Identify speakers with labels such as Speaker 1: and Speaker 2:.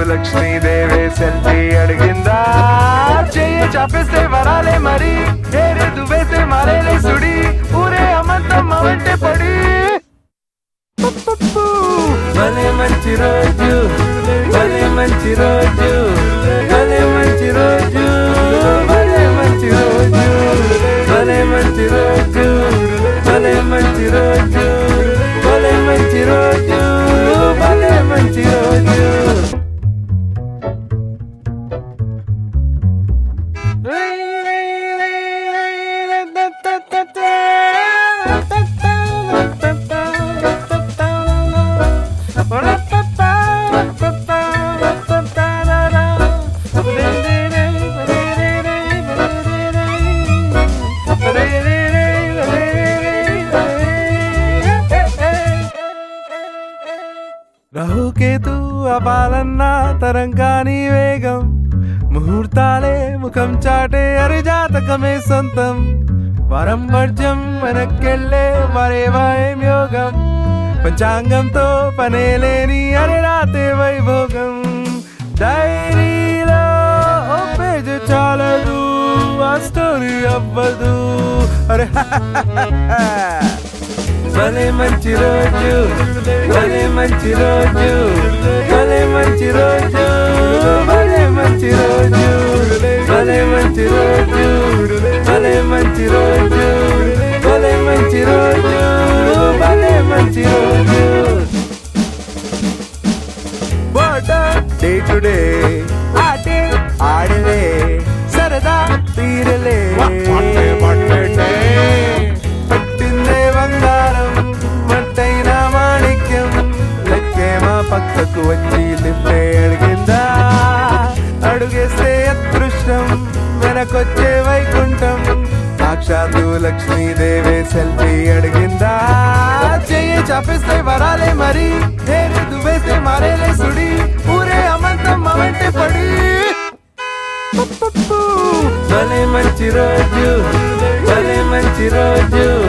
Speaker 1: Lakshmidevi selfie అడిగిందా చెయ్యి చాపేస్తే వరాలే మరి ఏరే దువ్వేస్తే మారేలే సుడి ఊరే అమంతం అవంటే పడి భలే మంచి రోజు భలే మంచి రోజు భలే మంచి రోజు భలే మంచి రోజు భలే మంచి రోజు భలే మంచి రోజు భలే మంచి రోజు భలే మంచి రోజు రాహుకేతు అపాలన్నా తరంగాని వేగం ముహూర్తాలే ముఖం చాటే అరిజాతకమే సొంతం వరం వర్జం వెనక్కెళ్ళే మరేవాయం యోగం పంచాంగంతో పనేలేని అరిరాతే వైభోగం డైరీలో ఓ పేజీ చాలదు ఆ స్టోరీ అవ్వదు అరే భలే మంచి రోజు భలే మంచి రోజు భలే మంచి రోజు భలే మంచి రోజు భలే మంచి రోజు భలే మంచి రోజు భలే మంచి రోజు భలే మంచి రోజు డే టు డే ఆటే ఆడలే సరదా తీరలే పట్టిందే బంగారం మట్టైన మాణిక్యం లెక్కేమా పక్కకు వచ్చి లిఫ్టే అడిగిందా అడుగేస్తే అదృష్టం వెనకొచ్చే వైకుంఠం సాక్షాత్తు లక్ష్మీదేవి సెల్ఫీ అడిగిందా చెయ్యి చాపేస్తే వరాలే మరి ఏరే దువ్వేస్తే మారేలే సుడి ఊరే అమంతం అవంటే పడి భలే మంచి రోజు భలే మంచి రోజు